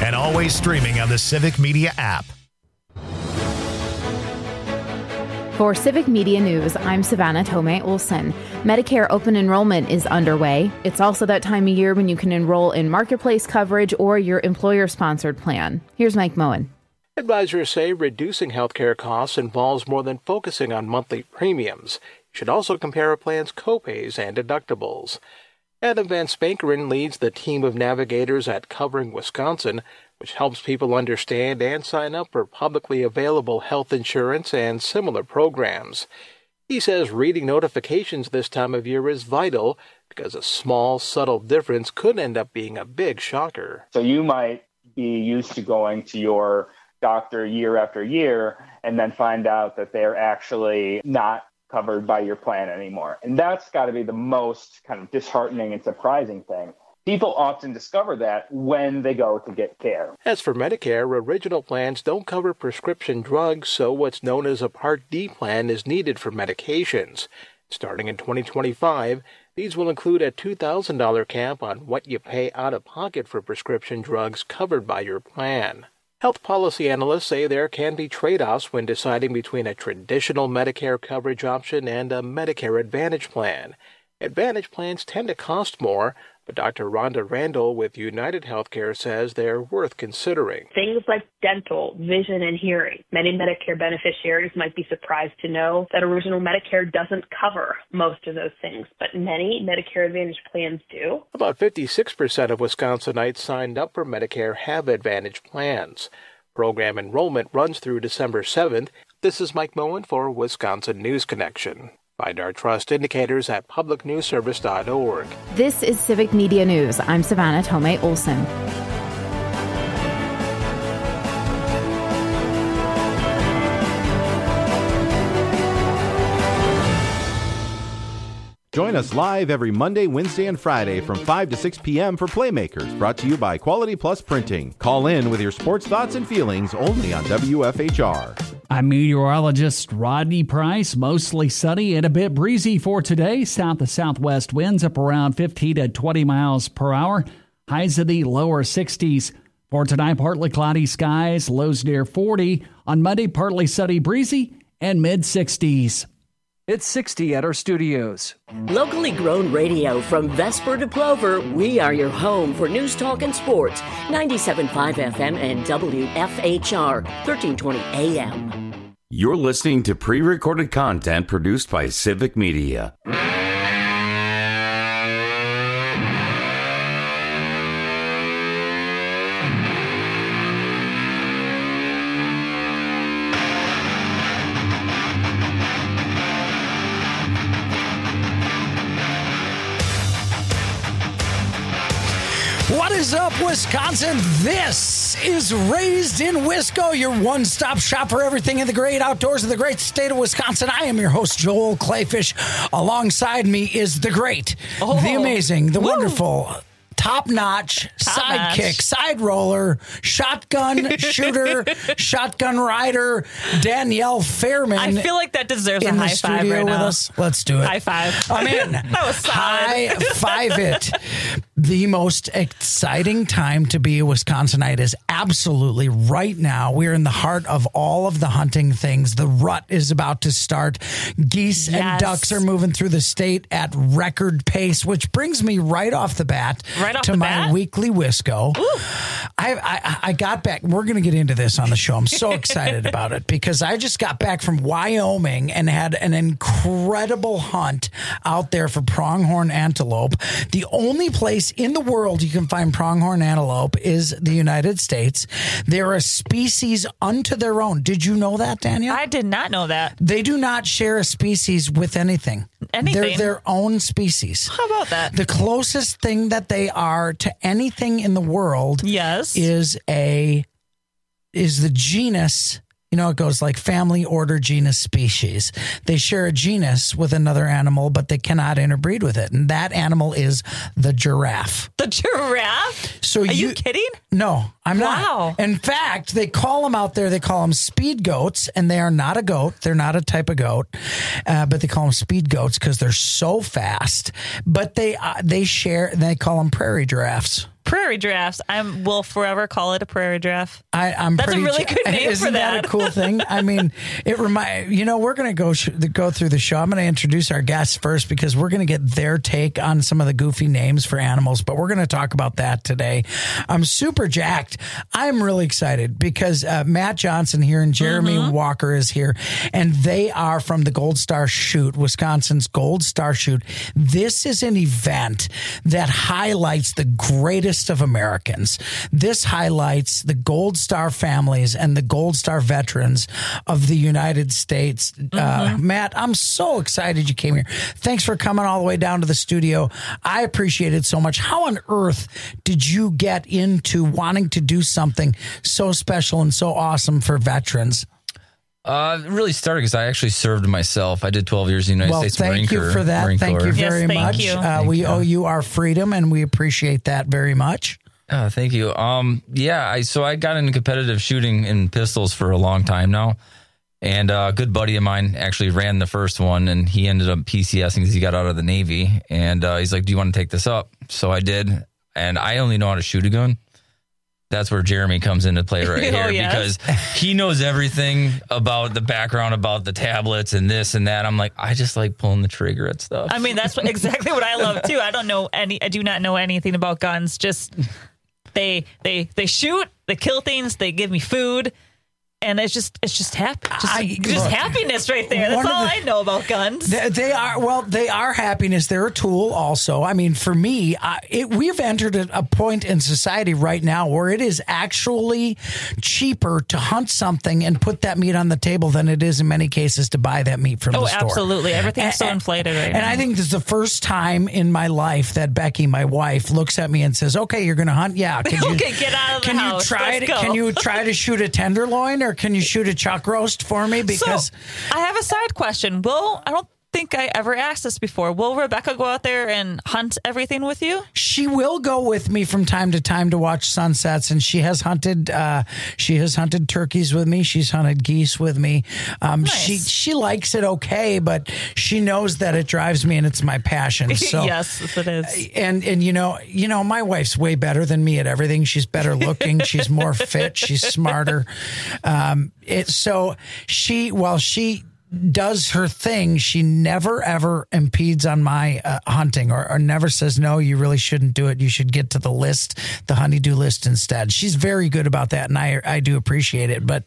and always streaming on the Civic Media app. For Civic Media News, I'm Savannah Tomei Olson. Medicare open enrollment is underway. It's also that time of year when you can enroll in Marketplace coverage or your employer-sponsored plan. Here's Mike Moen. Advisors say reducing healthcare costs involves more than focusing on monthly premiums. You should also compare a plan's copays and deductibles. Adam Van Spankeren leads the team of navigators at Covering Wisconsin, which helps people understand and sign up for publicly available health insurance and similar programs. He says reading notifications this time of year is vital because a small, subtle difference could end up being a big shocker. So you might be used to going to your doctor year after year and then find out that they're actually not covered by your plan anymore. And that's got to be the most kind of disheartening and surprising thing. People often discover that when they go to get care. As for Medicare, original plans don't cover prescription drugs, so what's known as a Part D plan is needed for medications. Starting in 2025, these will include a $2,000 cap on what you pay out of pocket for prescription drugs covered by your plan. Health policy analysts say there can be trade-offs when deciding between a traditional Medicare coverage option and a Medicare Advantage plan. Advantage plans tend to cost more, but Dr. Rhonda Randall with United Healthcare says they're worth considering. Things like dental, vision, and hearing. Many Medicare beneficiaries might be surprised to know that original Medicare doesn't cover most of those things, but many Medicare Advantage plans do. About 56% of Wisconsinites signed up for Medicare have Advantage plans. Program enrollment runs through December 7th. This is Mike Moen for Wisconsin News Connection. Find our trust indicators at publicnewsservice.org. This is Civic Media News. I'm Savannah Tomei Olson. Join us live every Monday, Wednesday, and Friday from 5 to 6 p.m. for Playmakers, brought to you by Quality Plus Printing. Call in with your sports thoughts and feelings only on WFHR. I'm meteorologist Rodney Price. Mostly sunny and a bit breezy for today. South to southwest winds up around 15 to 20 miles per hour. Highs in the lower 60s. For tonight, partly cloudy skies, lows near 40. On Monday, partly sunny, breezy, and mid-60s. It's 60 at our studios. Locally grown radio from Vesper to Plover, we are your home for news, talk, and sports. 97.5 FM and WFHR, 1320 AM. You're listening to pre-recorded content produced by Civic Media. What is up, Wisconsin? This is Raised in Wisco, your one-stop shop for everything in the great outdoors of the great state of Wisconsin. I am your host, Joel Clayfish. Alongside me is the great, the amazing, the wonderful, top-notch, sidekick, side roller, shotgun shooter, shotgun rider, Danielle Fairman. I feel like that deserves a high five right now. With us. Let's do it. High five. I'm in. That was solid. High five it. The most exciting time to be a Wisconsinite is absolutely right now. We're in the heart of all of the hunting things. The rut is about to start. Geese and ducks are moving through the state at record pace, which brings me right off the bat to my weekly Wisco. I got back. We're going to get into this on the show. I'm so excited about it because I just got back from Wyoming and had an incredible hunt out there for pronghorn antelope. The only place in the world you can find pronghorn antelope is the United States. They're a species unto their own. Did you know that, Danielle? I did not know that. They do not share a species with anything. They're their own species. How about that? The closest thing that they are to anything in the world is the genus. You know, it goes like family, order, genus, species. They share a genus with another animal, but they cannot interbreed with it. And that animal is the giraffe. The giraffe? So Are you kidding? No, I'm not. Wow. In fact, they call them out there, they call them speed goats, and they are not a goat. They're not a type of goat, but they call them speed goats because they're so fast. But they call them prairie giraffes. Prairie drafts. We'll forever call it a prairie draft. That's a really good name Isn't for that. Isn't that a cool thing? I mean, we're going to go through the show. I'm going to introduce our guests first because we're going to get their take on some of the goofy names for animals, but we're going to talk about that today. I'm super jacked. I'm really excited because Matt Johnson here and Jeremy Walker is here, and they are from the Gold Star Shoot, Wisconsin's Gold Star Shoot. This is an event that highlights the greatest of Americans. This highlights the Gold Star families and the Gold Star veterans of the United States. Matt, I'm so excited you came here. Thanks for coming all the way down to the studio. I appreciate it so much. How on earth did you get into wanting to do something so special and so awesome for veterans? It really started because I actually served myself. I did 12 years in the United States Marine Corps. Thank you for that. Thank you very much. We owe you our freedom, and we appreciate that very much. Thank you. So I got into competitive shooting in pistols for a long time now. And a good buddy of mine actually ran the first one, and he ended up PCSing because he got out of the Navy. And he's like, do you want to take this up? So I did. And I only know how to shoot a gun. That's where Jeremy comes into play right here because he knows everything about the background, about the tablets and this and that. I'm like, I just like pulling the trigger at stuff. I mean, that's exactly what I love too. I do not know anything about guns. Just they shoot, they kill things, they give me food. And it's just happiness right there. That's all I know about guns. They are happiness. They're a tool also. I mean, for me, we've entered a point in society right now where it is actually cheaper to hunt something and put that meat on the table than it is in many cases to buy that meat from the store. Oh, absolutely. Everything's so inflated right now. And I think this is the first time in my life that Becky, my wife, looks at me and says, okay, you're going to hunt? Yeah. Okay, get out of the house. Can you try to shoot a tenderloin, or can you shoot a chuck roast for me? Because I have a side question. I don't think I ever asked this before. Will Rebecca go out there and hunt everything with you? She will go with me from time to time to watch sunsets, and she has hunted turkeys with me. She's hunted geese with me. Nice. She likes it okay, but she knows that it drives me and it's my passion. So yes, it is. And you know, my wife's way better than me at everything. She's better looking. She's more fit. She's smarter. While she does her thing, she never ever impedes on my hunting or never says, no, you really shouldn't do it. You should get to the list, the honeydew list instead. She's very good about that, and I do appreciate it. But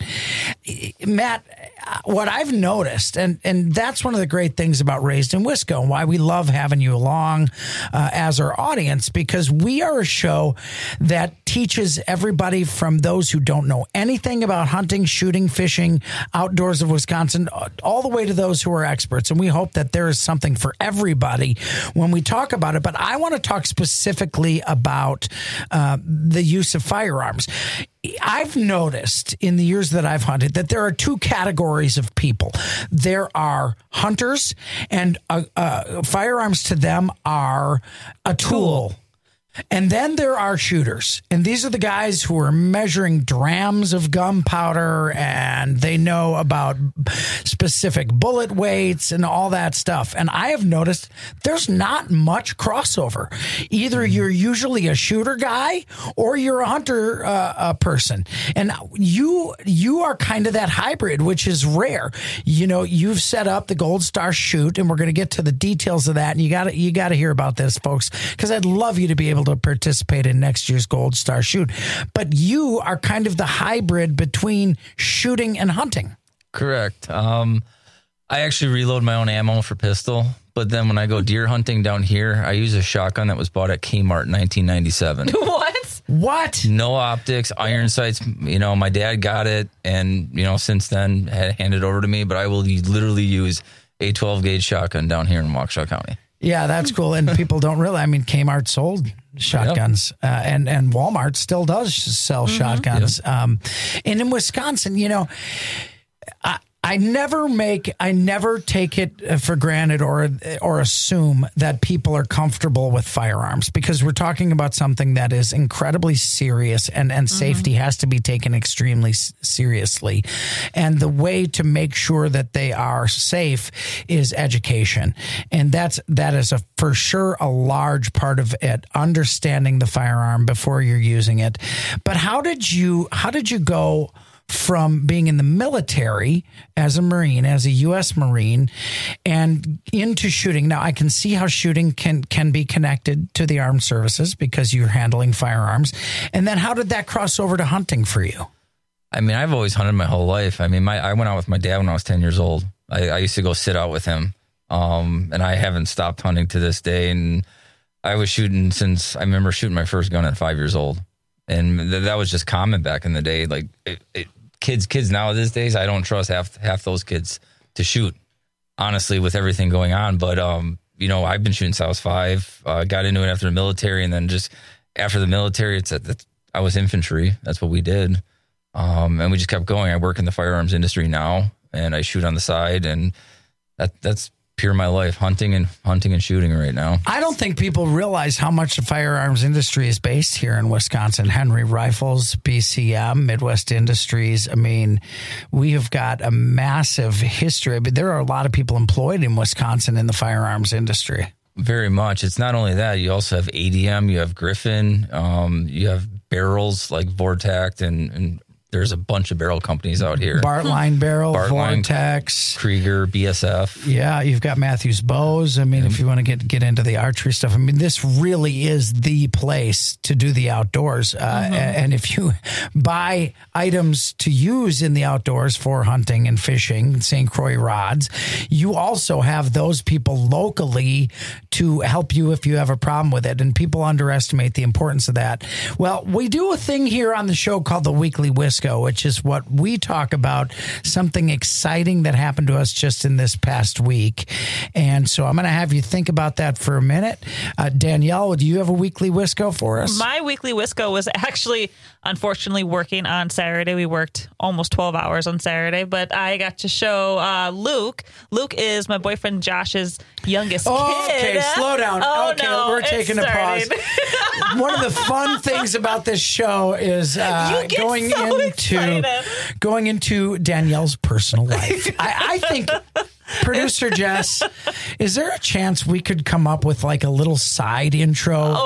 Matt, what I've noticed, and that's one of the great things about Raised in Wisco and why we love having you along as our audience, because we are a show that teaches everybody from those who don't know anything about hunting, shooting, fishing, outdoors of Wisconsin, all the way to those who are experts. And we hope that there is something for everybody when we talk about it. But I want to talk specifically about the use of firearms. I've noticed in the years that I've hunted that there are two categories of people. There are hunters, and firearms to them are a tool. And then there are shooters, and these are the guys who are measuring drams of gunpowder, and they know about specific bullet weights and all that stuff. And I have noticed there's not much crossover. Either you're usually a shooter guy or you're a hunter person. And you are kind of that hybrid, which is rare. You know, you've set up the Gold Star Shoot, and we're going to get to the details of that. And you got to hear about this, folks, because I'd love you to be able to participate in next year's Gold Star Shoot. But you are kind of the hybrid between shooting and hunting. Correct. I actually reload my own ammo for pistol, but then when I go deer hunting down here, I use a shotgun that was bought at Kmart in 1997. What? No optics, iron sights. You know, my dad got it, and since then had handed it over to me. But I will literally use a 12-gauge shotgun down here in Waukesha County. Yeah, that's cool. And people don't realize, I mean, Kmart sold shotguns, and Walmart still does sell shotguns. Yep. And in Wisconsin, I never take it for granted or assume that people are comfortable with firearms, because we're talking about something that is incredibly serious, and safety has to be taken extremely seriously. And the way to make sure that they are safe is education. And that is for sure a large part of it, understanding the firearm before you're using it. But how did you go from being in the military as a Marine, as a U.S. Marine, and into shooting? Now, I can see how shooting can be connected to the armed services because you're handling firearms. And then how did that cross over to hunting for you? I mean, I've always hunted my whole life. I mean, I went out with my dad when I was 10 years old. I used to go sit out with him, and I haven't stopped hunting to this day. And I was shooting since I remember shooting my first gun at 5 years old. And that was just common back in the day. Like kids now these days, I don't trust half those kids to shoot, honestly, with everything going on. But, I've been shooting since I was 5, got into it after the military. And then just after the military, I was infantry. That's what we did. And we just kept going. I work in the firearms industry now, and I shoot on the side, and that's pure my life, hunting and shooting right now. I don't think people realize how much the firearms industry is based here in Wisconsin. Henry Rifles, BCM, Midwest Industries. I mean, we have got a massive history. But there are a lot of people employed in Wisconsin in the firearms industry. Very much. It's not only that. You also have ADM, you have Griffin, you have barrels like Vortex, and there's a bunch of barrel companies out here. Bartline Barrel, Vortex, Krieger, BSF. Yeah, you've got Matthews Bows. I mean, if you want to get into the archery stuff, I mean, this really is the place to do the outdoors. And if you buy items to use in the outdoors for hunting and fishing, St. Croix rods, you also have those people locally to help you if you have a problem with it. And people underestimate the importance of that. Well, we do a thing here on the show called the Weekly Wisco, which is what we talk about, something exciting that happened to us just in this past week. And so I'm going to have you think about that for a minute. Danielle, do you have a Weekly Wisco for us? My Weekly Wisco was actually, unfortunately, working on Saturday. We worked almost 12 hours on Saturday, but I got to show Luke. Luke is my boyfriend Josh's youngest kid. Okay, slow down. Oh, okay, no, we're taking a pause. One of the fun things about this show is going into Danielle's personal life. I think, producer Jess, is there a chance we could come up with like a little side intro?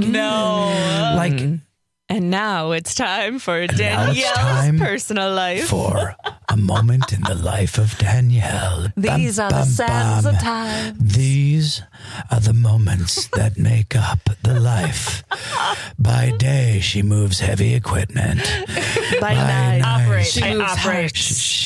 And now it's time for Danielle's personal life. For a moment in the life of Danielle. These are the sands of time. These are the moments that make up the life. By day, she moves heavy equipment. By night, she moves operate.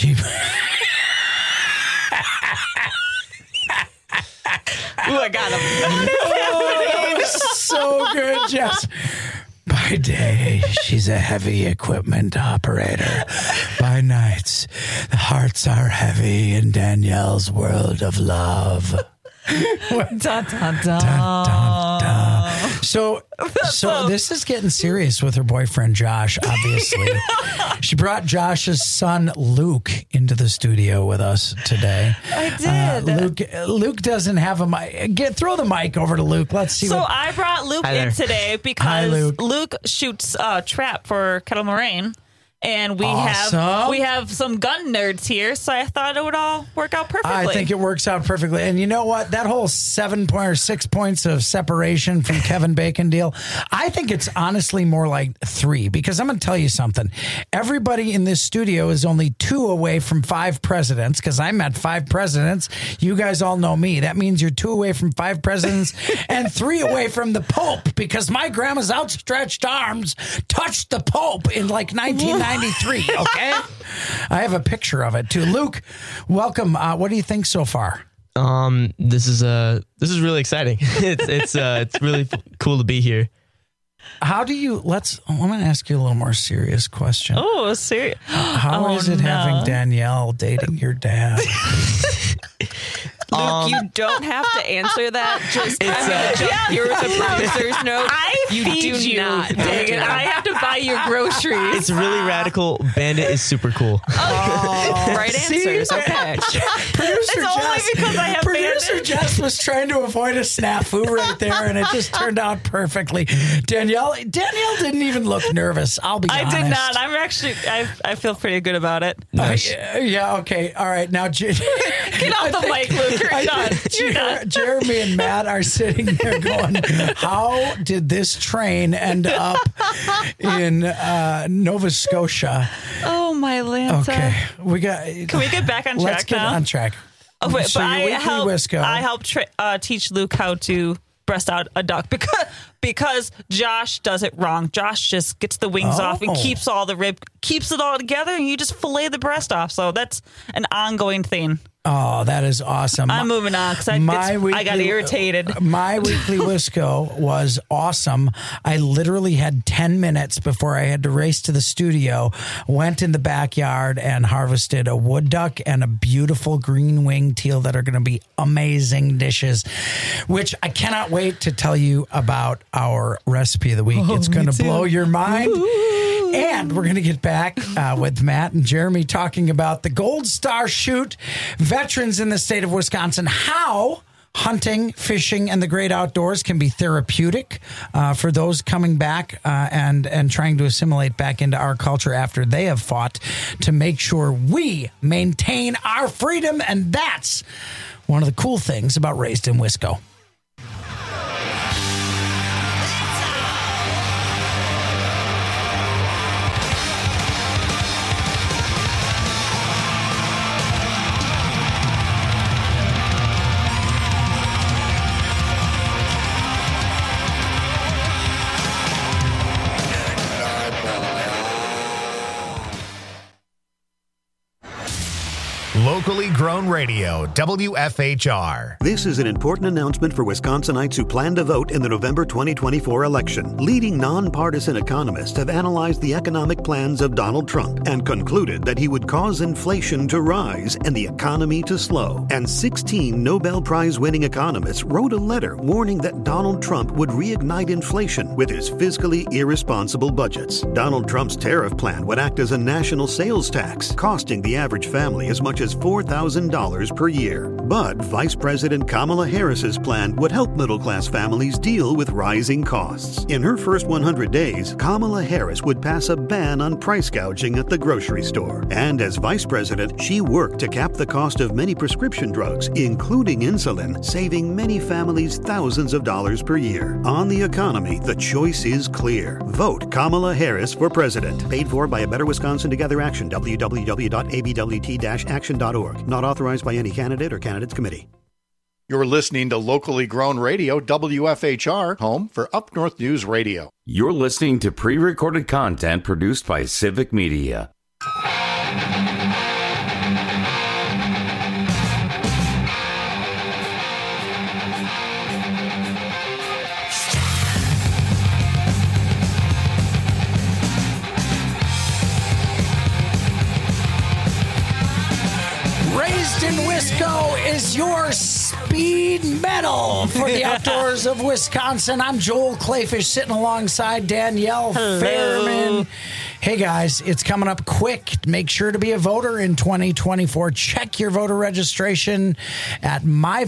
Ooh, I got him. Oh, so good, Jess. By day, she's a heavy equipment operator. By nights, the hearts are heavy in Danielle's world of love. Dun, dun, dun. Dun, dun, dun. So this is getting serious with her boyfriend, Josh, obviously. She brought Josh's son, Luke, into the studio with us today. I did. Luke doesn't have a mic. Throw the mic over to Luke. Let's see. So I brought Luke in today because Luke shoots trap for Kettle Moraine. And we have some gun nerds here, so I thought it would all work out perfectly. I think it works out perfectly. And you know what? That whole 6 points of separation from Kevin Bacon deal, I think it's honestly more like 3, because I'm going to tell you something. Everybody in this studio is only 2 away from 5 presidents, because I met 5 presidents. You guys all know me. That means you're 2 away from 5 presidents and 3 away from the Pope, because my grandma's outstretched arms touched the Pope in like 1993. Okay, I have a picture of it too. Luke, welcome. What do you think so far? This is really exciting. It's really cool to be here. How do you? I'm going to ask you a little more serious question. Oh, serious? How is it having Danielle dating your dad? Luke, you don't have to answer that. Just I'm going to jump here with a producer's note. I You feed do you. not. Dang it. I have to buy your groceries. It's really radical. Bandit is super cool. Right answers. Okay. Producer only because I have Producer Bandit. Jess was trying to avoid a snafu right there, and it just turned out perfectly. Danielle didn't even look nervous. I'll be honest. I did not. I'm actually, I feel pretty good about it. Nice. Yeah, okay. All right. Now, Get off the mic, Luke. You're done. You're done. Jeremy and Matt are sitting there going, how did this train end up in Nova Scotia? Oh, my Lanta. Okay. Can we get back on track Let's get now? on track. Oh, wait, So but your weekly Wisco. I helped teach Luke how to breast out a duck because Josh does it wrong. Josh just gets the wings off and keeps all the rib, keeps it all together, and you just fillet the breast off. So that's an ongoing thing. Oh, that is awesome. I'm moving on because I got irritated. My weekly Wisco was awesome. I literally had 10 minutes before I had to race to the studio, went in the backyard and harvested a wood duck and a beautiful green winged teal that are going to be amazing dishes, which I cannot wait to tell you about our recipe of the week. It's going to blow your mind. And we're going to get back with Matt and Jeremy talking about the Gold Star Shoot, veterans in the state of Wisconsin, how hunting, fishing, and the great outdoors can be therapeutic for those coming back and trying to assimilate back into our culture after they have fought to make sure we maintain our freedom. And that's one of the cool things about Raised in Wisco. Locally grown radio, WFHR. This is an important announcement for Wisconsinites who plan to vote in the November 2024 election. Leading nonpartisan economists have analyzed the economic plans of Donald Trump and concluded that he would cause inflation to rise and the economy to slow. And 16 Nobel Prize-winning economists wrote a letter warning that Donald Trump would reignite inflation with his fiscally irresponsible budgets. Donald Trump's tariff plan would act as a national sales tax, costing the average family as much as $4,000 per year. But Vice President Kamala Harris's plan would help middle-class families deal with rising costs. In her first 100 days, Kamala Harris would pass a ban on price gouging at the grocery store. And as Vice President, she worked to cap the cost of many prescription drugs, including insulin, saving many families thousands of dollars per year. On the economy, the choice is clear. Vote Kamala Harris for president. Paid for by A Better Wisconsin Together Action, www.abwt-action.org. Not authorized by any candidate or candidates committee. You're listening to locally grown radio, WFHR, home for Up North News Radio. You're listening to pre-recorded content produced by Civic Media. Raised in Wisco is your speed medal for the outdoors of Wisconsin. I'm Joel Clayfish sitting alongside Danielle Fairman. Hey guys, it's coming up quick. Make sure to be a voter in 2024. Check your voter registration at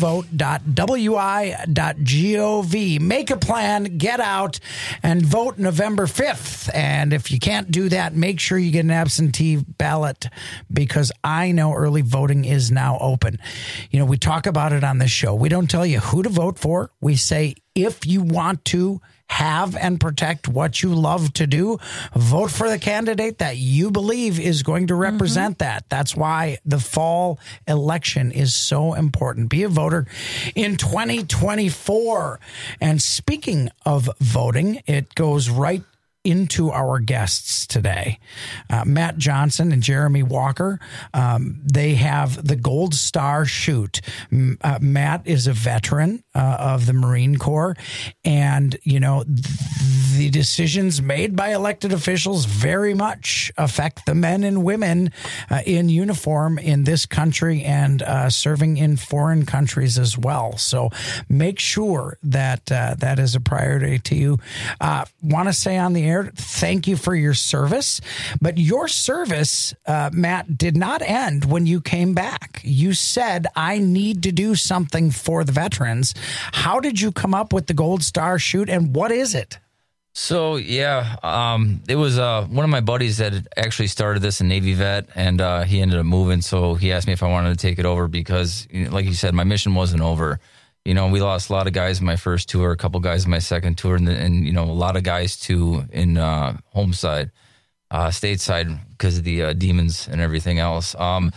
myvote.wi.gov. Make a plan, get out, and vote November 5th. And if you can't do that, make sure you get an absentee ballot, because I know early voting is now open. You know, we talk about it on this show. We don't tell you who to vote for. We say, if you want to have and protect what you love to do, vote for the candidate that you believe is going to represent that. That's why the fall election is so important. Be a voter in 2024. And speaking of voting, it goes right into our guests today. Matt Johnson and Jeremy Walker, they have the Gold Star Shoot. Matt is a veteran of the Marine Corps. And, you know, the decisions made by elected officials very much affect the men and women in uniform in this country and serving in foreign countries as well. So make sure that that is a priority to you. Want to say on the air, thank you for your service. But your service, Matt, did not end when you came back. You said, I need to do something for the veterans. How did you come up with the Gold Star Chute, and what is it? So, it was one of my buddies that had actually started this, a Navy vet, and he ended up moving. So he asked me if I wanted to take it over because, you know, like you said, my mission wasn't over. You know, we lost a lot of guys in my first tour, a couple guys in my second tour, and you know, a lot of guys too in home side, stateside because of the demons and everything else.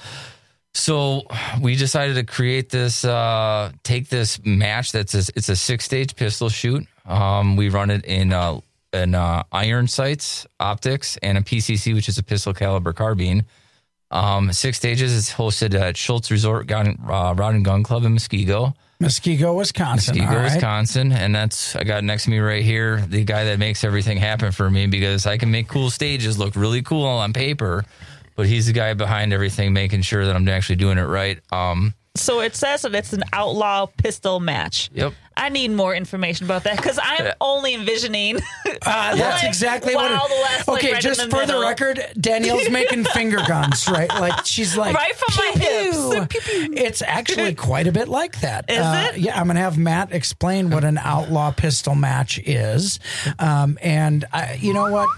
So we decided to create this, take this match it's a 6-stage pistol shoot. We run it in iron sights, optics, and a PCC, which is a pistol caliber carbine. 6 stages. It's hosted at Schultz Resort Rod and Gun Club in Muskego, Wisconsin. Wisconsin. And I got next to me right here, the guy that makes everything happen for me, because I can make cool stages look really cool on paper, but he's the guy behind everything, making sure that I'm actually doing it right. So it says that it's an outlaw pistol match. Yep. I need more information about that because I'm only envisioning. That's exactly what it is. Okay, right just for the record, Danielle's making finger guns, right? Like she's like right from my hips. It's actually quite a bit like that. Is it? Yeah, I'm going to have Matt explain what an outlaw pistol match is. And you know what?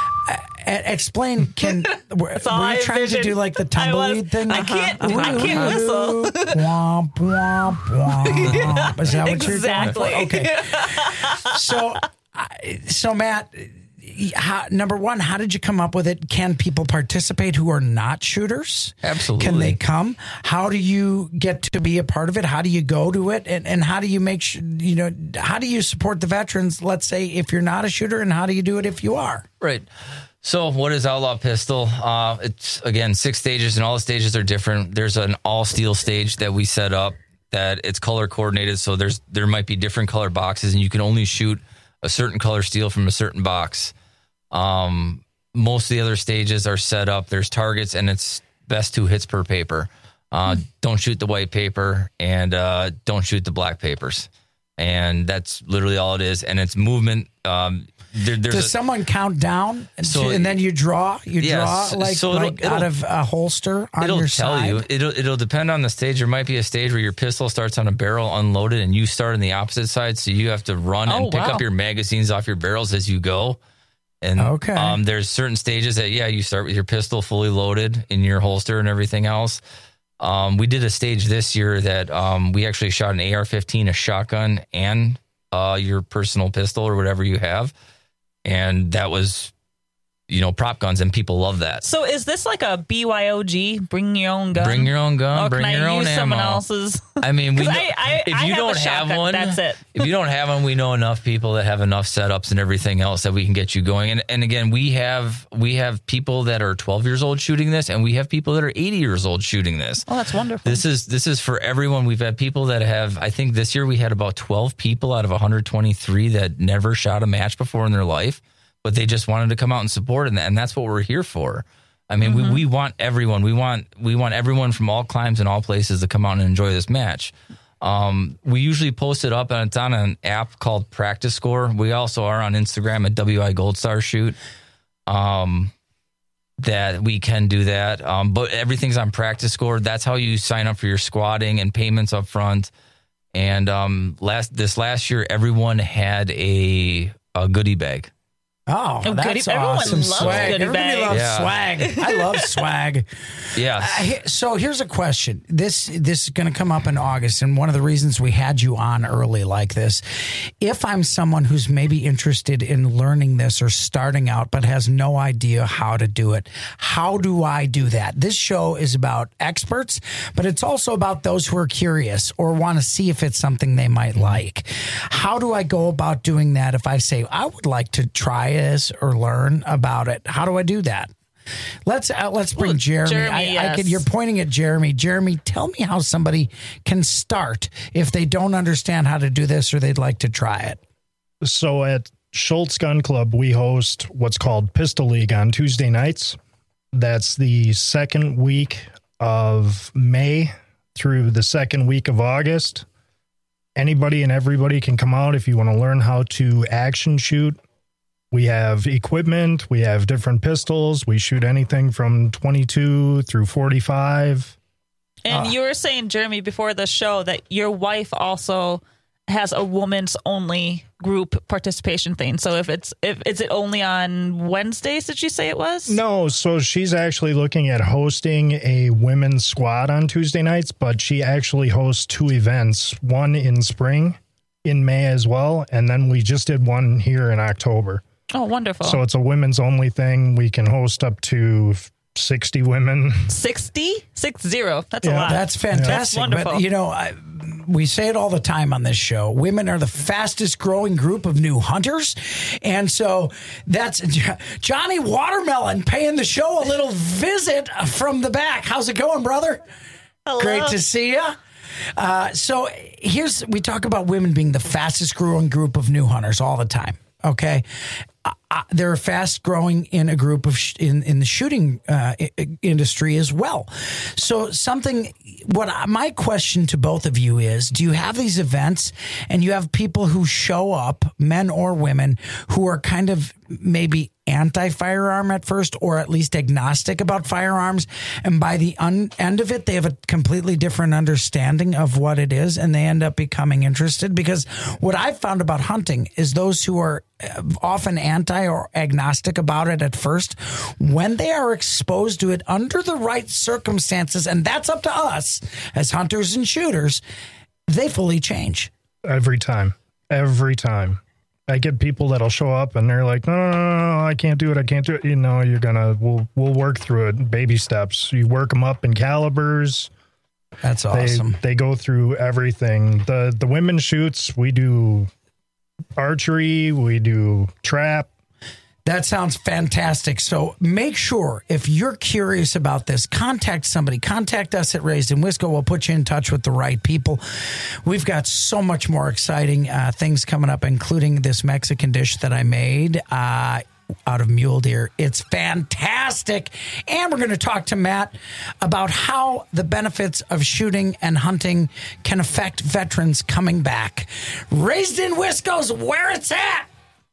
Explain. Were you trying to do like the tumbleweed thing? I can't whistle. Womp, womp, womp. Is that what you're doing? Okay. So Matt, number one, how did you come up with it? Can people participate who are not shooters? Absolutely. Can they come? How do you get to be a part of it? How do you go to it? And how do you make sure, you know, how do you support the veterans, let's say, if you're not a shooter, and how do you do it if you are? Right. So what is Outlaw Pistol? It's, again, 6 stages, and all the stages are different. There's an all-steel stage that we set up that it's color coordinated, so there might be different color boxes, and you can only shoot a certain color steel from a certain box. Most of the other stages are set up. There's targets, and it's best 2 hits per paper. Don't shoot the white paper, and don't shoot the black papers. And that's literally all it is, and it's movement. Does someone count down and then you draw? Out of a holster on your side? It'll tell you. It'll depend on the stage. There might be a stage where your pistol starts on a barrel unloaded and you start on the opposite side, so you have to run and pick up your magazines off your barrels as you go. And there's certain stages that, you start with your pistol fully loaded in your holster and everything else. We did a stage this year that we actually shot an AR-15, a shotgun, and your personal pistol or whatever you have. And that was, prop guns, and people love that. So is this like a BYOG, bring your own gun? Bring your own gun, bring your own ammo. Someone else's? I mean, if you don't have one, that's it. If you don't have one, we know enough people that have enough setups and everything else that we can get you going. And again, we have people that are 12 years old shooting this, and we have people that are 80 years old shooting this. Oh, that's wonderful. This is for everyone. We've had people that have, I think this year we had about 12 people out of 123 that never shot a match before in their life, but they just wanted to come out and support it, and that's what we're here for. I mean, we want everyone. We want everyone from all climes and all places to come out and enjoy this match. We usually post it up, and it's on an app called Practice Score. We also are on Instagram at WI Gold Star Shoot. That we can do that, but everything's on Practice Score. That's how you sign up for your squatting and payments up front. And this last year, everyone had a goodie bag. Oh, that's awesome. Swag. Everybody loves swag. I love swag. Yeah. So here's a question. This is going to come up in August, and one of the reasons we had you on early like this, if I'm someone who's maybe interested in learning this or starting out but has no idea how to do it, how do I do that? This show is about experts, but it's also about those who are curious or want to see if it's something they might like. How do I go about doing that if I say, I would like to try this or learn about it? How do I do that? Let's bring Jeremy. Yes. You're pointing at Jeremy. Jeremy, tell me how somebody can start if they don't understand how to do this or they'd like to try it. So at Schultz Gun Club, we host what's called Pistol League on Tuesday nights. That's the second week of May through the second week of August. Anybody and everybody can come out if you want to learn how to action shoot. We have equipment. We have different pistols. We shoot anything from 22 through 45. And you were saying, Jeremy, before the show that your wife also has a women's only group participation thing. So is it only on Wednesdays, did you say it was? No, so she's actually looking at hosting a women's squad on Tuesday nights, but she actually hosts 2 events, one in spring in May as well, and then we just did one here in October. Oh, wonderful. So it's a women's only thing. We can host up to 60 women. 60? 60. That's a lot. That's fantastic. That's wonderful. But, we say it all the time on this show. Women are the fastest growing group of new hunters. And so that's Johnny Watermelon paying the show a little visit from the back. How's it going, brother? Hello. Great to see you. So we talk about women being the fastest growing group of new hunters all the time. Okay. They're fast growing in a group of in the shooting industry as well. So my question to both of you is, do you have these events and you have people who show up, men or women, who are kind of maybe anti-firearm at first, or at least agnostic about firearms, and by the end of it, they have a completely different understanding of what it is, and they end up becoming interested? Because what I've found about hunting is those who are often anti or agnostic about it at first, when they are exposed to it under the right circumstances, and that's up to us as hunters and shooters, they fully change. Every time. I get people that'll show up and they're like, no, I can't do it. You know, we'll work through it. Baby steps. You work them up in calibers. That's awesome. They go through everything. The women shoots, we do archery, we do trap. That sounds fantastic. So make sure, if you're curious about this, contact somebody. Contact us at Raised in Wisco. We'll put you in touch with the right people. We've got so much more exciting things coming up, including this Mexican dish that I made out of mule deer. It's fantastic. And we're going to talk to Matt about how the benefits of shooting and hunting can affect veterans coming back. Raised in Wisco's where it's at.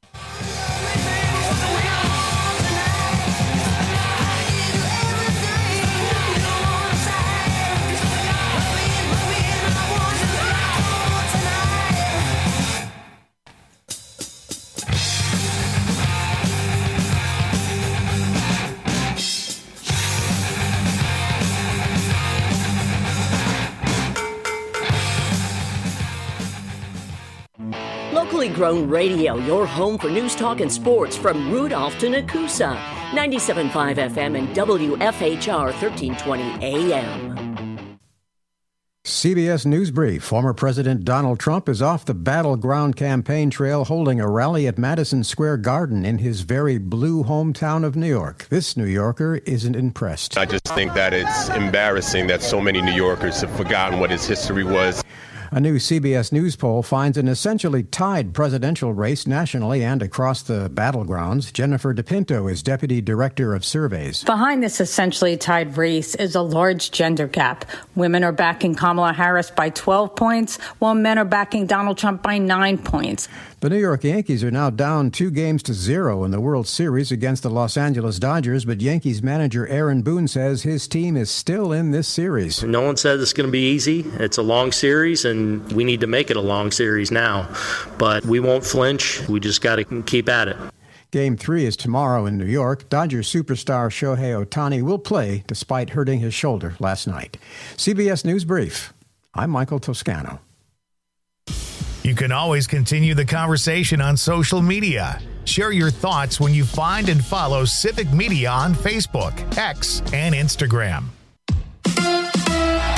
Locally grown radio, your home for news, talk, and sports from Rudolph to Nakusa. 97.5 FM and WFHR 1320 AM. CBS News Brief. Former President Donald Trump is off the battleground campaign trail holding a rally at Madison Square Garden in his very blue hometown of New York. This New Yorker isn't impressed. I just think that it's embarrassing that so many New Yorkers have forgotten what his history was. A new CBS News poll finds an essentially tied presidential race nationally and across the battlegrounds. Jennifer DePinto is Deputy Director of Surveys. Behind this essentially tied race is a large gender gap. Women are backing Kamala Harris by 12 points, while men are backing Donald Trump by 9 points. The New York Yankees are now down 2-0 in the World Series against the Los Angeles Dodgers, but Yankees manager Aaron Boone says his team is still in this series. No one says it's going to be easy. It's a long series, and we need to make it a long series now. But we won't flinch. We just got to keep at it. Game 3 is tomorrow in New York. Dodgers superstar Shohei Ohtani will play despite hurting his shoulder last night. CBS News Brief. I'm Michael Toscano. You can always continue the conversation on social media. Share your thoughts when you find and follow Civic Media on Facebook, X, and Instagram.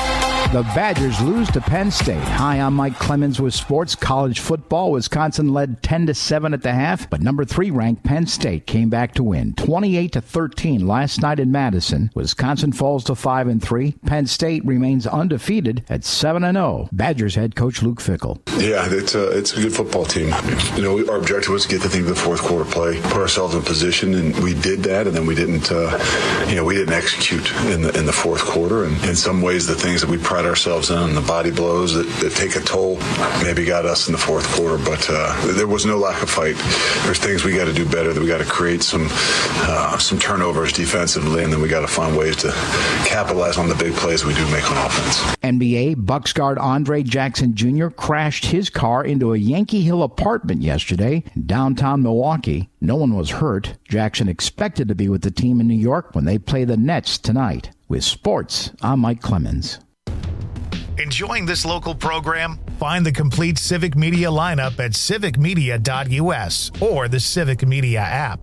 The Badgers lose to Penn State. Hi, I'm Mike Clemens with sports. College football. Wisconsin led 10-7 at the half, but number 3 ranked Penn State came back to win 28-13 last night in Madison. Wisconsin falls to 5-3. Penn State remains undefeated at 7-0. Badgers head coach Luke Fickell. Yeah, it's a good football team. Our objective was to get the thing to the fourth quarter play, put ourselves in position, and we did that. And then we didn't, we didn't execute in the fourth quarter. And in some ways, the things that we pride ourselves in, the body blows that take a toll, maybe got us in the fourth quarter. But there was no lack of fight. There's things we got to do better. That we got to create some turnovers defensively, and then we got to find ways to capitalize on the big plays we do make on offense. NBA Bucks guard Andre Jackson Jr. crashed his car into a Yankee Hill apartment yesterday in downtown Milwaukee. No one was hurt. Jackson expected to be with the team in New York when they play the Nets tonight. With sports, I'm Mike Clemens. Enjoying this local program? Find the complete Civic Media lineup at civicmedia.us or the Civic Media app.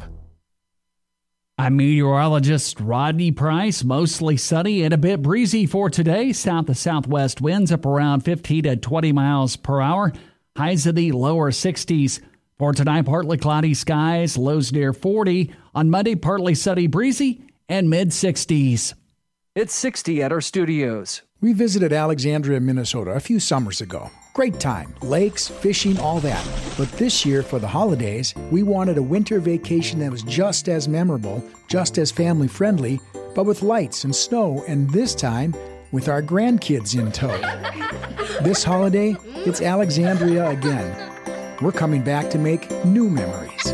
I'm meteorologist Rodney Price. Mostly sunny and a bit breezy for today. South to southwest winds up around 15 to 20 miles per hour. Highs in the lower 60s. For tonight, partly cloudy skies, lows near 40. On Monday, partly sunny, breezy, and mid-60s. It's 60 at our studios. We visited Alexandria, Minnesota a few summers ago. Great time. Lakes, fishing, all that. But this year, for the holidays, we wanted a winter vacation that was just as memorable, just as family-friendly, but with lights and snow, and this time, with our grandkids in tow. This holiday, it's Alexandria again. We're coming back to make new memories.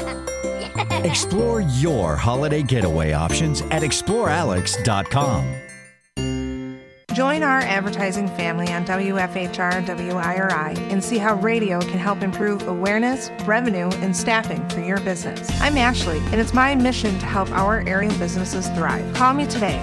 Explore your holiday getaway options at explorealex.com. Join our advertising family on WFHR and WIRI and see how radio can help improve awareness, revenue, and staffing for your business. I'm Ashley, and it's my mission to help our area businesses thrive. Call me today,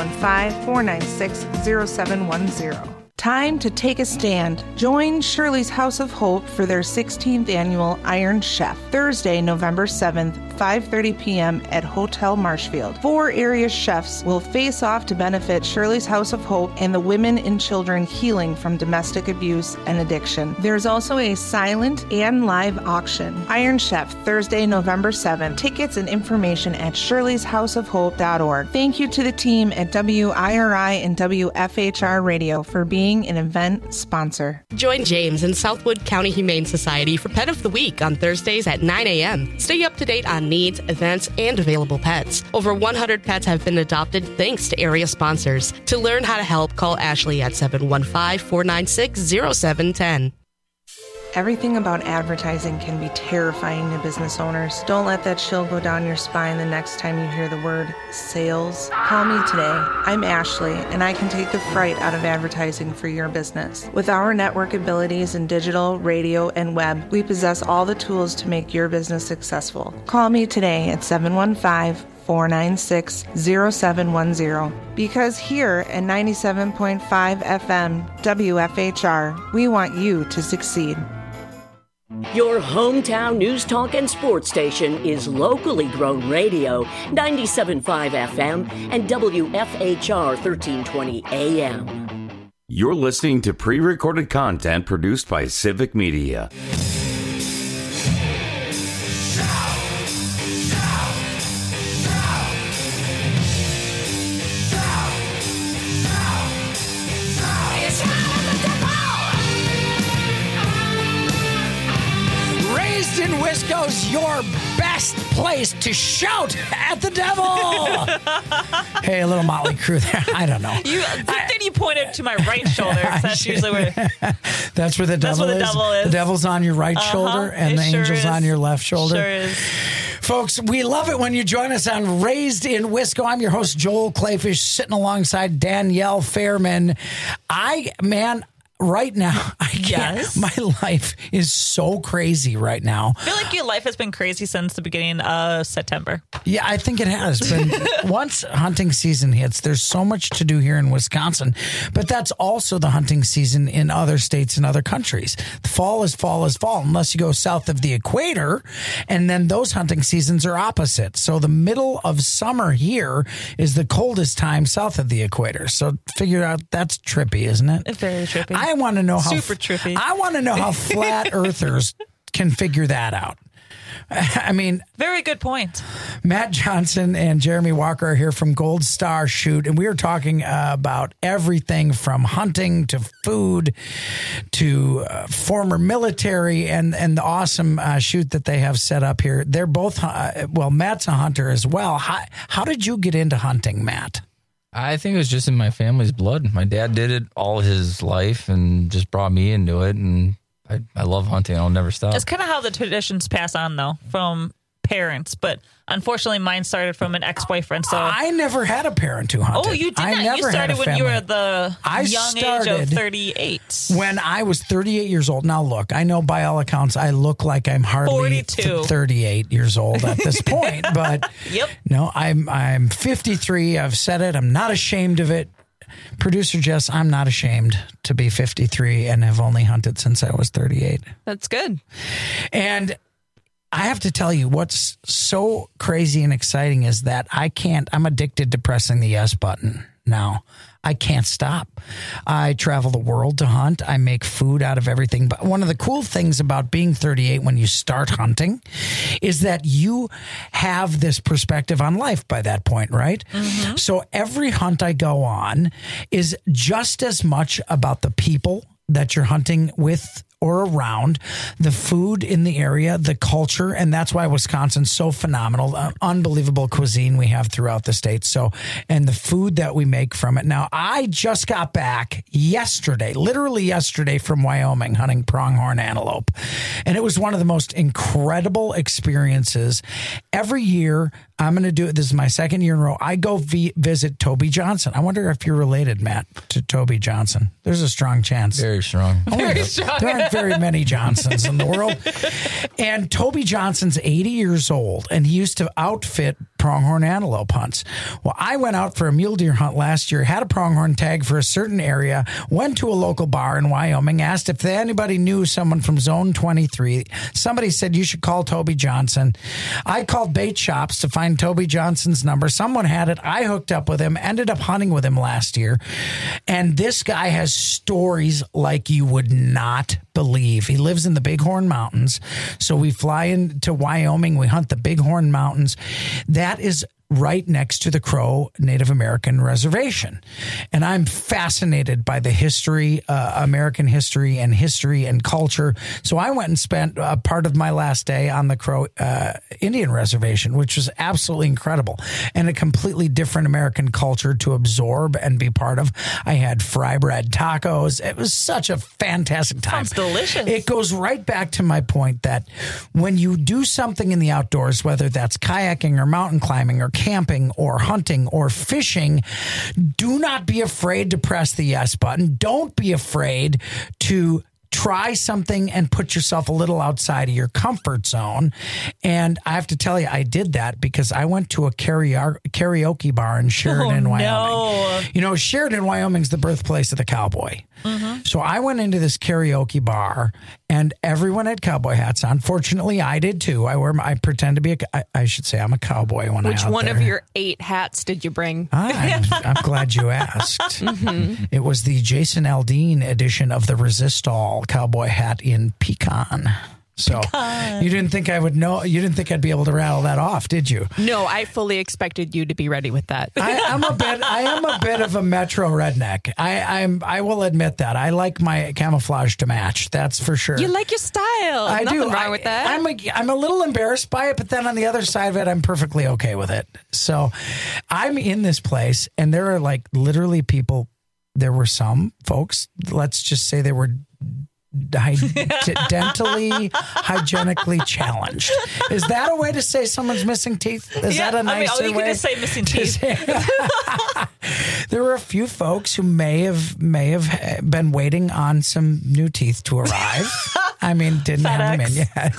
715-496-0710. Time to take a stand. Join Shirley's House of Hope for their 16th annual Iron Chef, Thursday, November 7th, 5:30 p.m. at Hotel Marshfield. 4 area chefs will face off to benefit Shirley's House of Hope and the women and children healing from domestic abuse and addiction. There's also a silent and live auction. Iron Chef, Thursday, November 7th. Tickets and information at shirleyshouseofhope.org. Thank you to the team at WIRI and WFHR Radio for being an event sponsor. Join James and Southwood County Humane Society for Pet of the Week on Thursdays at 9 a.m. Stay up to date on needs, events, and available pets. Over 100 pets have been adopted thanks to area sponsors. To learn how to help, call Ashley at 715-496-0710. Everything about advertising can be terrifying to business owners. Don't let that chill go down your spine the next time you hear the word sales. Call me today. I'm Ashley, and I can take the fright out of advertising for your business. With our network abilities in digital, radio, and web, we possess all the tools to make your business successful. Call me today at 715-496-0710. Because here at 97.5 FM WFHR, we want you to succeed. Your hometown news, talk, and sports station is locally grown radio, 97.5 FM and WFHR 1320 AM. You're listening to pre-recorded content produced by Civic Media. In Wisco's your best place to shout at the devil. Hey, a little Motley Crue there. I don't know. Then you pointed to my right shoulder. That's usually where. That's where the devil is. The devil's on your right shoulder, and the angel's on your left shoulder. Sure is. Folks, we love it when you join us on Raised in Wisco. I'm your host, Joel Clayfish, sitting alongside Danielle Fairman. right now, I can't. Yes. My life is so crazy right now. I feel like your life has been crazy since the beginning of September. Yeah, I think it has been. Once hunting season hits, there's so much to do here in Wisconsin, but that's also the hunting season in other states and other countries. Fall is fall, unless you go south of the equator, and then those hunting seasons are opposite. So the middle of summer here is the coldest time south of the equator. So figure out that's trippy, isn't it? Very trippy. I want to know how super trippy. I want to know how flat earthers can figure that out. I mean, very good point. Matt Johnson and Jeremy Walker are here from Gold Star Shoot, and we are talking about everything from hunting to food to former military and the awesome shoot that they have set up here. They're both, Matt's a hunter as well. How did you get into hunting, Matt? I think it was just in my family's blood. My dad did it all his life and just brought me into it. And I love hunting. I'll never stop. It's kind of how the traditions pass on, though, from parents. But unfortunately, mine started from an ex-boyfriend. So I never had a parent who hunted. Oh, you did not? You started when you were the age of 38. When I was 38 years old. Now, look, I know by all accounts I look like I'm hardly 38 years old at this point. But yep. No, I'm 53. I've said it. I'm not ashamed of it. Producer Jess, I'm not ashamed to be 53 and have only hunted since I was 38. That's good. And I have to tell you what's so crazy and exciting is that I'm addicted to pressing the yes button now. I can't stop. I travel the world to hunt. I make food out of everything. But one of the cool things about being 38 when you start hunting is that you have this perspective on life by that point, right? Mm-hmm. So every hunt I go on is just as much about the people that you're hunting with or around, the food in the area, the culture, and that's why Wisconsin's so phenomenal. Unbelievable cuisine we have throughout the state. So, and the food that we make from it. Now, I just got back literally yesterday from Wyoming hunting pronghorn antelope. And it was one of the most incredible experiences. Every year, I'm going to do it. This is my second year in a row. I go visit Toby Johnson. I wonder if you're related, Matt, to Toby Johnson. There's a strong chance. Very strong. Very strong. There aren't very many Johnsons in the world. And Toby Johnson's 80 years old, and he used to outfit pronghorn antelope hunts. Well, I went out for a mule deer hunt last year, had a pronghorn tag for a certain area, went to a local bar in Wyoming, asked if anybody knew someone from Zone 23. Somebody said, you should call Toby Johnson. I called bait shops to find Toby Johnson's number. Someone had it. I hooked up with him, ended up hunting with him last year. And this guy has stories like you would not believe. He lives in the Bighorn Mountains. So we fly into Wyoming. We hunt the Bighorn Mountains. That is right next to the Crow Native American Reservation. And I'm fascinated by the history, American history and culture. So I went and spent a part of my last day on the Crow Indian Reservation, which was absolutely incredible and a completely different American culture to absorb and be part of. I had fry bread tacos. It was such a fantastic time. Sounds delicious. It goes right back to my point that when you do something in the outdoors, whether that's kayaking or mountain climbing or camping or hunting or fishing, do not be afraid to press the yes button. Don't be afraid to try something and put yourself a little outside of your comfort zone. And I have to tell you, I did that because I went to a karaoke bar in Sheridan, Wyoming. No. You know, Sheridan, Wyoming's the birthplace of the cowboy. Mm-hmm. So I went into this karaoke bar and everyone had cowboy hats on. Fortunately, I did too. I pretend to be I should say I'm a cowboy when Which I out one there. of your 8 hats did you bring? I'm glad you asked. Mm-hmm. It was the Jason Aldean edition of the Resistol cowboy hat in pecan. So you didn't think I would know? You didn't think I'd be able to rattle that off, did you? No, I fully expected you to be ready with that. I am a bit of a metro redneck. I will admit that. I like my camouflage to match. That's for sure. You like your style. I Nothing do. wrong with that. I'm a little embarrassed by it, but then on the other side of it, I'm perfectly okay with it. So I'm in this place, and there are like literally people. There were some folks. Let's just say there were dentally, hygienically challenged. Is that a way to say someone's missing teeth? Is that a nicer way? You can just say missing teeth. There were a few folks who may have been waiting on some new teeth to arrive. I mean, didn't have them in yet.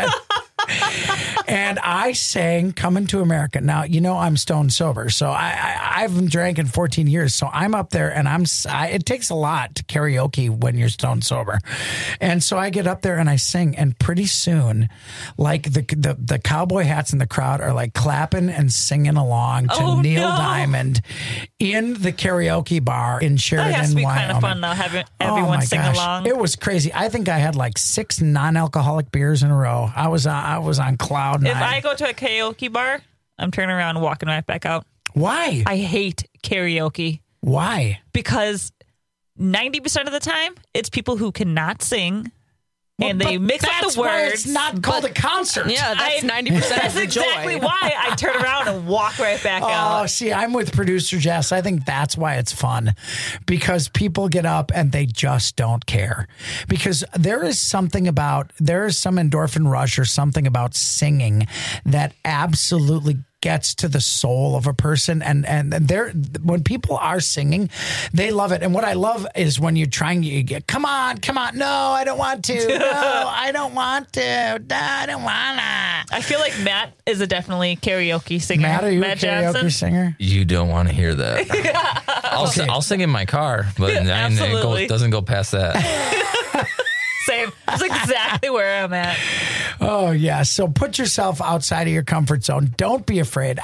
And I sang Coming to America. Now, you know, I'm stone sober, so I haven't drank in 14 years. So I'm up there and it takes a lot to karaoke when you're stone sober. And so I get up there and I sing, and pretty soon, like the cowboy hats in the crowd are like clapping and singing along to Neil Diamond in the karaoke bar in Sheridan, That has to be Wyoming. kind of fun, though, having everyone sing along. It was crazy. I think I had like 6 non-alcoholic beers in a row. I was on cloud 9. If I go to a karaoke bar, I'm turning around and walking right back out. Why? I hate karaoke. Why? Because 90% of the time, it's people who cannot sing. And they mix up the words. Why it's not called a concert. Yeah, that's 90% That's of the exactly joy. why I turn around and walk right back out. Oh, see, I'm with producer Jess. I think that's why it's fun, because people get up and they just don't care. Because there is some endorphin rush or something about singing that absolutely gets to the soul of a person, and when people are singing, they love it. And what I love is when you're trying to get, come on, no, I don't want to, no, I don't want to, no, I don't wanna. I feel like Matt is a definitely karaoke singer. Matt, are you Matt a karaoke Johnson? singer? You don't want to hear that. I'll sing in my car, but it doesn't go past that. Same. That's exactly where I'm at. Oh, yeah. So put yourself outside of your comfort zone. Don't be afraid.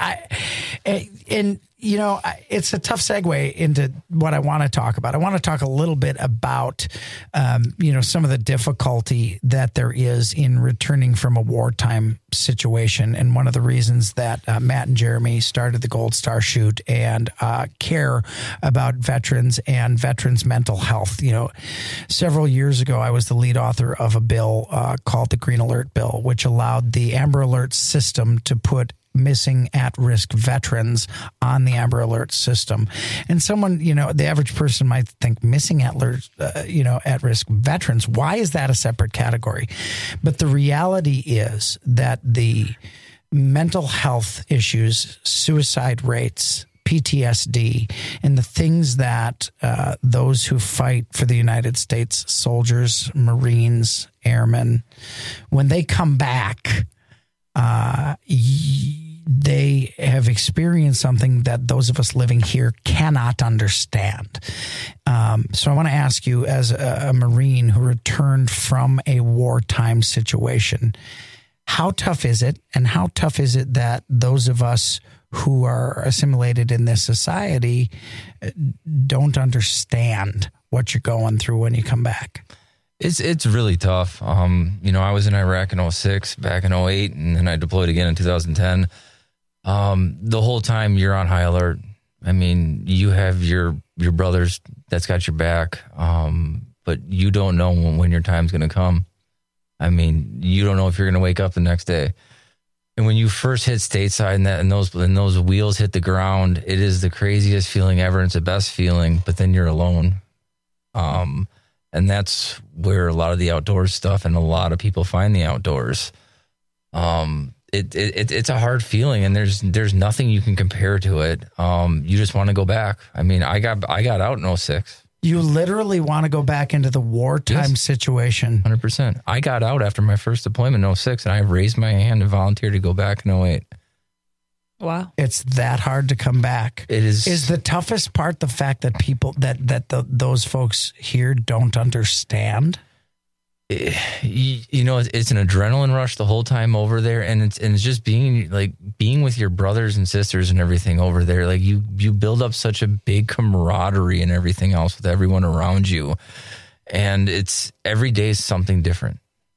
It's a tough segue into what I want to talk about. I want to talk a little bit about, some of the difficulty that there is in returning from a wartime situation. And one of the reasons that Matt and Jeremy started the Gold Star Shoot and care about veterans and veterans' mental health. You know, several years ago, I was the lead author of a bill called the Green Alert Bill, which allowed the Amber Alert system to put missing at-risk veterans on the Amber Alert system. And someone, the average person might think missing at-risk veterans, why is that a separate category? But the reality is that the mental health issues, suicide rates, PTSD, and the things that those who fight for the United States, soldiers, Marines, airmen, when they come back, they have experienced something that those of us living here cannot understand. So I want to ask you, as a Marine who returned from a wartime situation, how tough is it? And how tough is it that those of us who are assimilated in this society don't understand what you're going through when you come back? It's really tough. I was in Iraq in 2006, back in 2008, and then I deployed again in 2010. The whole time you're on high alert. I mean, you have your brothers that's got your back, but you don't know when your time's going to come. I mean, you don't know if you're going to wake up the next day. And when you first hit stateside and those wheels hit the ground, it is the craziest feeling ever. And it's the best feeling, but then you're alone. And that's where a lot of the outdoors stuff and a lot of people find the outdoors. It's a hard feeling, and there's nothing you can compare to it. You just want to go back. I mean, I got out in 2006. You literally want to go back into the wartime situation. 100%. I got out after my first deployment in 2006, and I raised my hand and volunteered to go back in 2008. Wow. It's that hard to come back. It is. Is the toughest part the fact that people those folks here don't understand? It's an adrenaline rush the whole time over there, and it's just being with your brothers and sisters and everything over there. Like you build up such a big camaraderie and everything else with everyone around you, and it's every day is something different.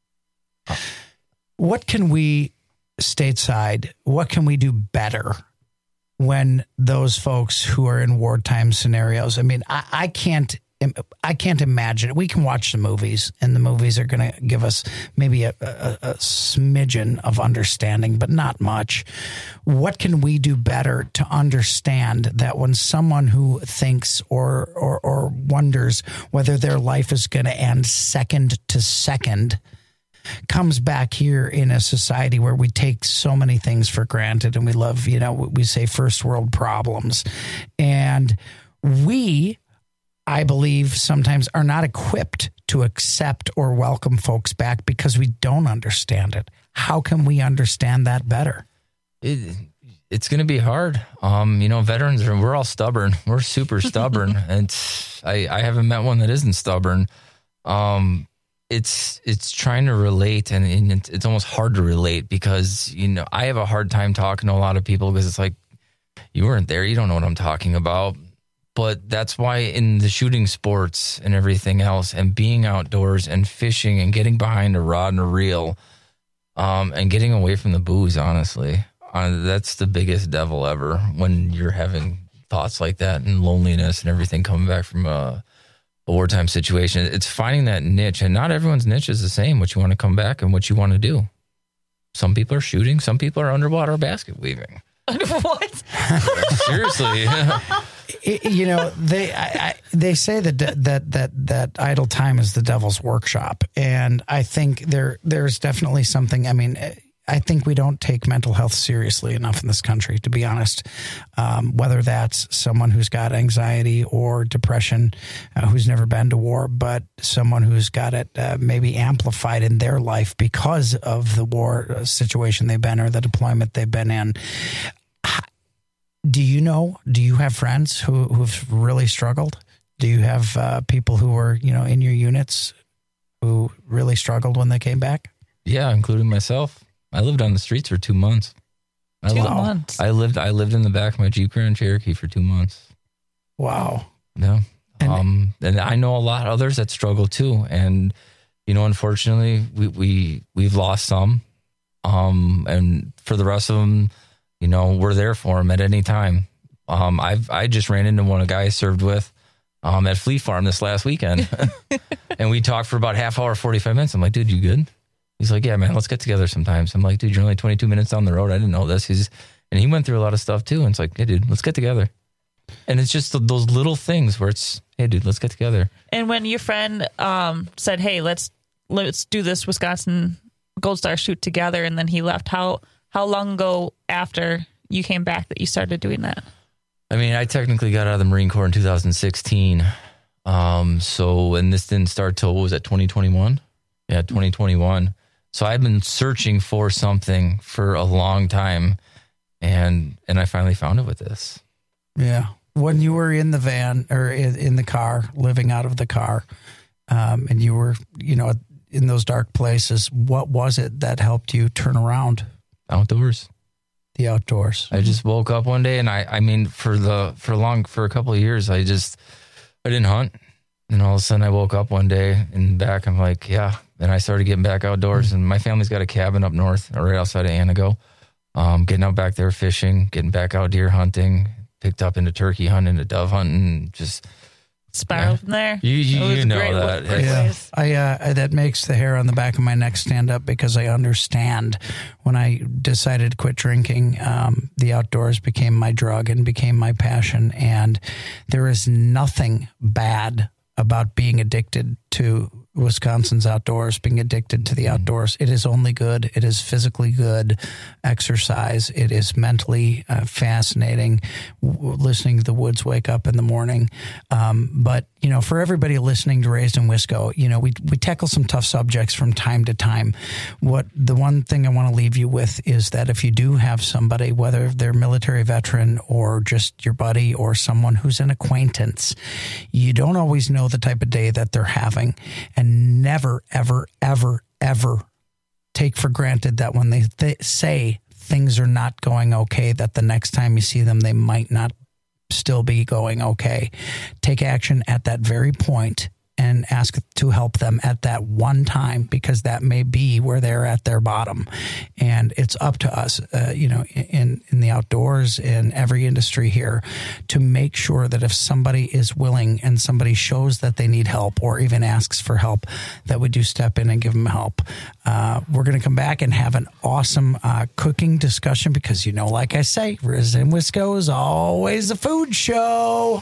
What can we stateside? What can we do better when those folks who are in wartime scenarios? I mean, I can't I can't imagine it. We can watch the movies, and the movies are going to give us maybe a smidgen of understanding, but not much. What can we do better to understand that when someone who thinks or wonders whether their life is going to end second to second comes back here in a society where we take so many things for granted, and we love, we say first world problems, and we, I believe, sometimes are not equipped to accept or welcome folks back because we don't understand it. How can we understand that better? It's going to be hard. Veterans we're all stubborn. We're super stubborn. And I haven't met one that isn't stubborn. It's trying to relate, and it's almost hard to relate because, I have a hard time talking to a lot of people because it's like, you weren't there. You don't know what I'm talking about. But that's why in the shooting sports and everything else, and being outdoors and fishing and getting behind a rod and a reel, and getting away from the booze, honestly, that's the biggest devil ever when you're having thoughts like that and loneliness and everything coming back from a wartime situation. It's finding that niche, and not everyone's niche is the same, what you want to come back and what you want to do. Some people are shooting, some people are underwater basket weaving. What? Seriously. They say that idle time is the devil's workshop, and I think there's definitely something. I mean, I think we don't take mental health seriously enough in this country, to be honest. Whether that's someone who's got anxiety or depression, who's never been to war, but someone who's got it maybe amplified in their life because of the war situation they've been or the deployment they've been in. Do you have friends who've really struggled? Do you have people who were, in your units who really struggled when they came back? Yeah, including myself. I lived on the streets for 2 months. 2 months. I lived in the back of my Jeep Grand Cherokee for 2 months. Wow. Yeah. And I know a lot of others that struggle too. And, unfortunately we've lost some. And for the rest of them, we're there for them at any time. I just ran into a guy I served with, at Fleet Farm this last weekend. And we talked for about half hour, 45 minutes. I'm like, dude, you good? He's like, yeah, man, let's get together sometimes. I'm like, dude, you're only 22 minutes down the road. I didn't know this. And he went through a lot of stuff too. And it's like, hey, dude, let's get together. And it's just those little things where it's, hey, dude, let's get together. And when your friend said, hey, let's do this Wisconsin Gold Star shoot together, and then he left, how long ago after you came back that you started doing that? I mean, I technically got out of the Marine Corps in 2016. And this didn't start till, what was it, 2021? Yeah, 2021. So I've been searching for something for a long time, and I finally found it with this. Yeah. When you were in the van or in the car, living out of the car, and you were, in those dark places, what was it that helped you turn around? Outdoors. The outdoors. I just woke up one day, and I mean, for a couple of years, I didn't hunt. And all of a sudden I woke up one day and back, I'm like, yeah. And I started getting back outdoors, and my family's got a cabin up north, right outside of Anago. Getting out back there fishing, getting back out deer hunting, picked up into turkey hunting, into dove hunting, just spiral from there. You know that. Yeah. That makes the hair on the back of my neck stand up, because I understand when I decided to quit drinking, the outdoors became my drug and became my passion. And there is nothing bad about being addicted to Wisconsin's outdoors, being addicted to the outdoors. It is only good. It is physically good exercise. It is mentally fascinating, listening to the woods wake up in the morning. But, for everybody listening to Raised in Wisco, we tackle some tough subjects from time to time. The one thing I want to leave you with is that if you do have somebody, whether they're military veteran or just your buddy or someone who's an acquaintance, you don't always know the type of day that they're having. And never, ever, ever, ever take for granted that when they say things are not going okay, that the next time you see them, they might not still be going okay. Take action at that very point and ask to help them at that one time, because that may be where they're at their bottom. And it's up to us, in the outdoors, in every industry here, to make sure that if somebody is willing and somebody shows that they need help or even asks for help, that we do step in and give them help. We're going to come back and have an awesome cooking discussion because, like I say, Riz and Wisco is always a food show.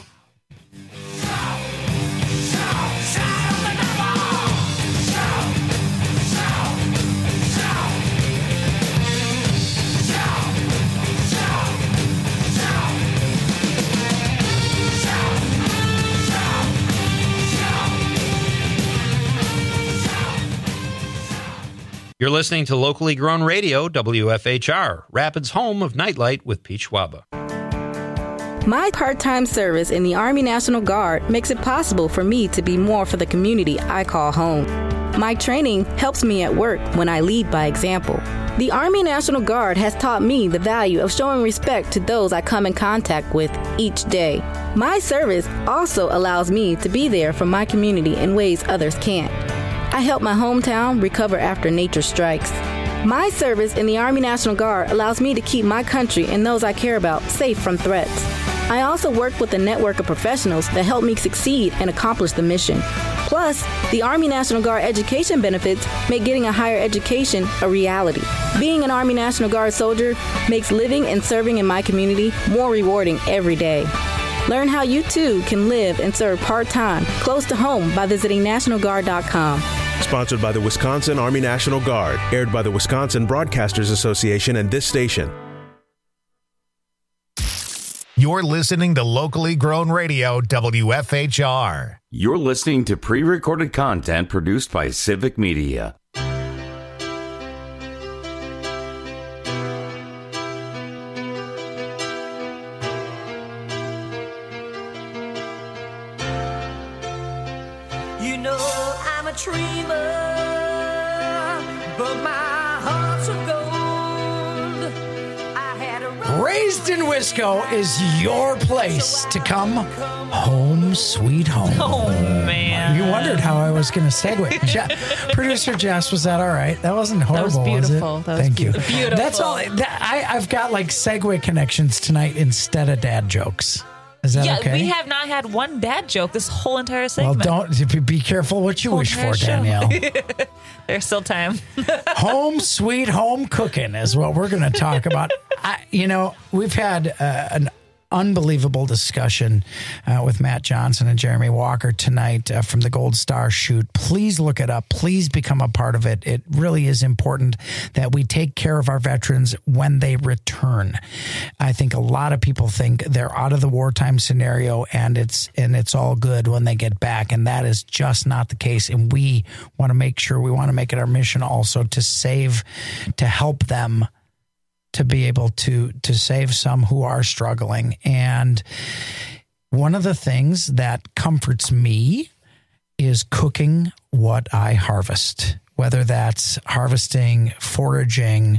You're listening to locally grown radio, WFHR, Rapids' home of Nightlight with Pete Schwaba. My part-time service in the Army National Guard makes it possible for me to be more for the community I call home. My training helps me at work when I lead by example. The Army National Guard has taught me the value of showing respect to those I come in contact with each day. My service also allows me to be there for my community in ways others can't. I help my hometown recover after nature strikes. My service in the Army National Guard allows me to keep my country and those I care about safe from threats. I also work with a network of professionals that help me succeed and accomplish the mission. Plus, the Army National Guard education benefits make getting a higher education a reality. Being an Army National Guard soldier makes living and serving in my community more rewarding every day. Learn how you too can live and serve part-time close to home by visiting NationalGuard.com. Sponsored by the Wisconsin Army National Guard. Aired by the Wisconsin Broadcasters Association and this station. You're listening to locally grown radio, WFHR. You're listening to pre-recorded content produced by Civic Media. I'm a dreamer, but my heart's of gold. I had a Raised in Wisco is your place to come home sweet home. Oh, man. You wondered how I was going to segue. Producer Jess, was that all right? That wasn't horrible, That was beautiful. was it? That was Thank beautiful. you. That's all. I've got like segue connections tonight instead of dad jokes. Is that okay? We have not had one dad joke this whole entire Well, segment. be careful what you wish for, Danielle. There's still time. Home sweet home cooking is what we're going to talk about. We've had an unbelievable discussion with Matt Johnson and Jeremy Walker tonight from the Gold Star Shoot. Please look it up. Please become a part of it. It really is important that we take care of our veterans when they return. I think a lot of people think they're out of the wartime scenario and it's all good when they get back, and that is just not the case. And we want to make it our mission also to help them to be able to save some who are struggling. And one of the things that comforts me is cooking what I harvest, whether that's harvesting, foraging,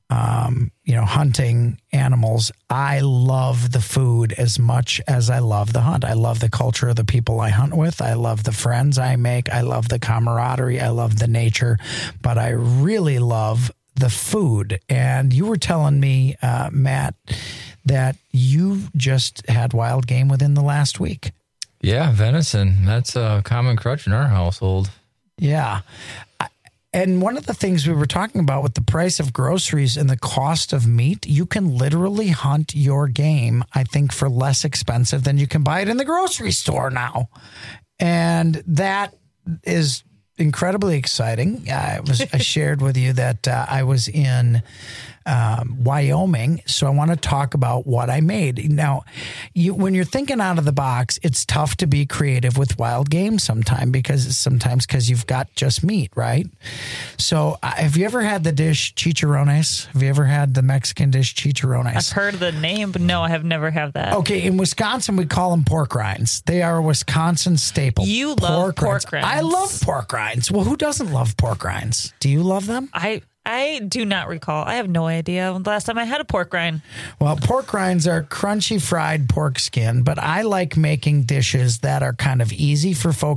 hunting animals. I love the food as much as I love the hunt. I love the culture of the people I hunt with. I love the friends I make. I love the camaraderie. I love the nature, but I really love the food. And you were telling me, Matt, that you just had wild game within the last week. Yeah, venison. That's a common crutch in our household. Yeah. And one of the things we were talking about with the price of groceries and the cost of meat, you can literally hunt your game, I think, for less expensive than you can buy it in the grocery store now. And that is incredibly exciting. I shared with you that I was in Wyoming, so I want to talk about what I made. Now, when you're thinking out of the box, it's tough to be creative with wild game sometimes because you've got just meat, right? So have you ever had the dish chicharrones? Have you ever had the Mexican dish chicharrones? I've heard the name, but no, I have never had that. Okay, in Wisconsin, we call them pork rinds. They are a Wisconsin staple. You love pork rinds. I love pork rinds. Well, who doesn't love pork rinds? Do you love them? I do not recall. I have no idea the last time I had a pork rind. Well, pork rinds are crunchy fried pork skin, but I like making dishes that are kind of easy for folks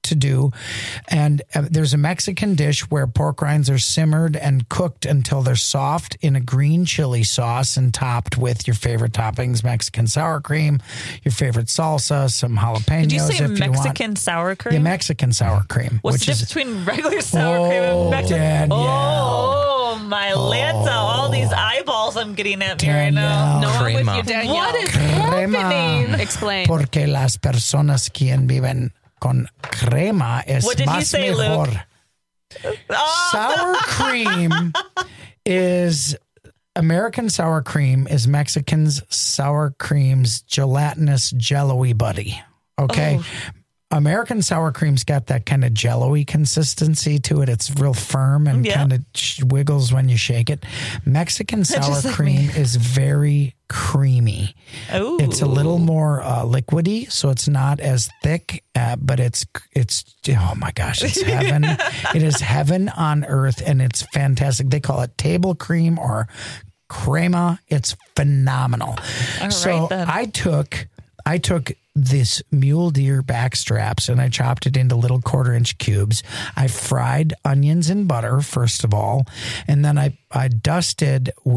to do. And there's a Mexican dish where pork rinds are simmered and cooked until they're soft in a green chili sauce and topped with your favorite toppings, Mexican sour cream, your favorite salsa, some jalapenos. Did you say if Mexican you want. sour cream? Yeah, Mexican sour cream. What's the difference between regular sour cream and Mexican? Danielle. Oh, my Lanta. All these eyeballs I'm getting at me right now. No, I'm with you, Danielle. What is happening? Explain. Porque las personas quien viven con crema es What did you más say, mejor. Luke? Sour cream is American sour cream is Mexican's sour cream's gelatinous jello-y buddy. Okay. American sour cream's got that kind of jello-y consistency to it. It's real firm and kind of wiggles when you shake it. Mexican sour cream is very creamy. Ooh. It's a little more liquidy, so it's not as thick, but it's oh my gosh, it's heaven. It is heaven on earth, and it's fantastic. They call it table cream or crema. It's phenomenal. All so right, then. I took this mule deer back straps and I chopped it into little 1/4-inch cubes. I fried onions in butter first of all, and then I dusted them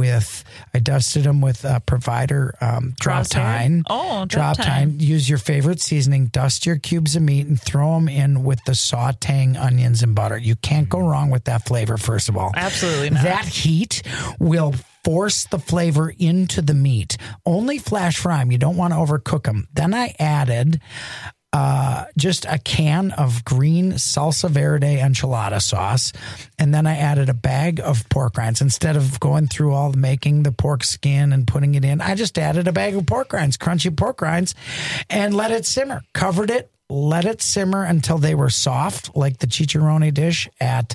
with Provider drop tine. Oh, drop tine. Use your favorite seasoning. Dust your cubes of meat and throw them in with the sautéing onions and butter. You can't go wrong with that flavor. First of all, absolutely not. That heat will force the flavor into the meat. Only flash fry them. You don't want to overcook them. Then I added just a can of green salsa verde enchilada sauce. And then I added a bag of pork rinds. Instead of going through all making the pork skin and putting it in, I just added a bag of pork rinds, crunchy pork rinds, and let it simmer. Covered it, let it simmer until they were soft, like the chicharrone dish at